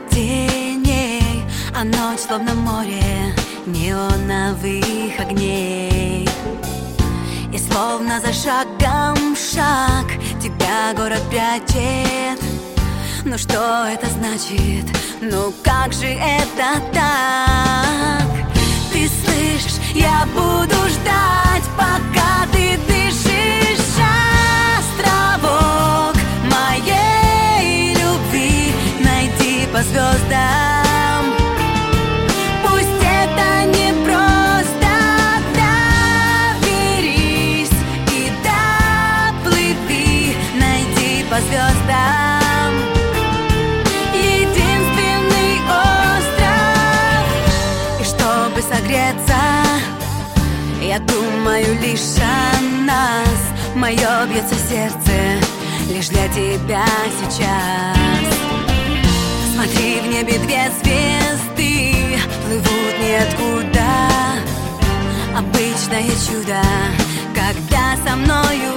теней, а ночь словно море неоновых огней. И словно за шагом шаг тебя город прячет. Но что это значит? Ну как же это так? Ты слышишь, я буду ждать, пока ты дышишь. Островок моей любви найди по звездам. Пусть это не просто, доверись и доплыви, найди по звездам. Единственный остров. И чтобы согреться, я думаю лишь о нас. Мое бьется сердце лишь для тебя сейчас. Смотри, в небе две звезды плывут ниоткуда. Обычное чудо, когда со мною